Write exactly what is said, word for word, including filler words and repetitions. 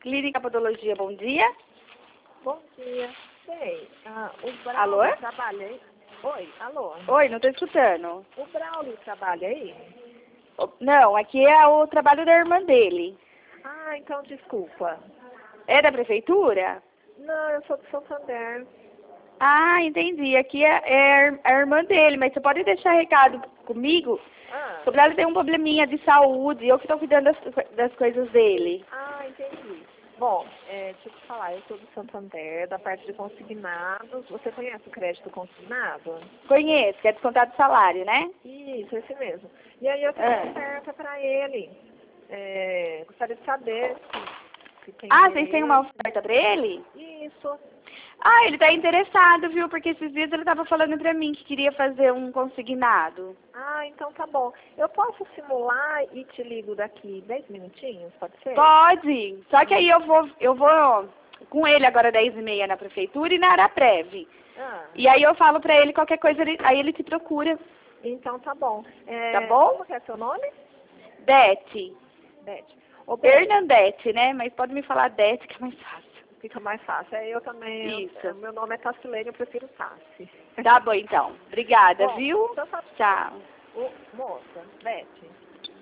Clínica Podologia, bom dia. Bom dia. Sei, ah, o Braulio Alô? trabalha aí? Oi, alô? Oi, não tô escutando. O Braulio trabalha aí? Não, aqui é o trabalho da irmã dele. Ah, então desculpa. É da prefeitura? Não, eu sou do Santander. Ah, entendi. Aqui é, é a irmã dele, mas você pode deixar recado comigo? Ah, Sobre ela ter um probleminha de saúde, eu que estou cuidando das, das coisas dele. ah entendi. Bom, é, deixa eu te falar, eu sou do Santander, da parte de consignados. Você conhece o crédito consignado? Conheço, que é descontado do salário, né? Isso, esse mesmo. E aí eu tenho Ah, uma oferta para ele. É, gostaria de saber se, se tem ah vocês têm uma interesse. oferta para ele? Isso. Ah, ele tá interessado, viu? Porque esses dias ele tava falando pra mim que queria fazer um consignado. Ah, então tá bom. Eu posso simular e te ligo daqui dez minutinhos, pode ser? Pode. Só que aí eu vou, eu vou com ele agora dez e meia na prefeitura e na Araprev. Ah, E aí eu falo pra ele qualquer coisa, ele, aí ele te procura. então tá bom. É, Tá bom? Como que é seu nome? Dete. Beth. Ô, Beth, Hernandete, né? Mas pode me falar Dete que é mais fácil. fica mais fácil. É, eu também, Isso. eu- meu nome é Tassilene, eu prefiro Tassi. Tá bom então. Obrigada, Bom, viu? então tá. Tchau. Ô, moça, Beth,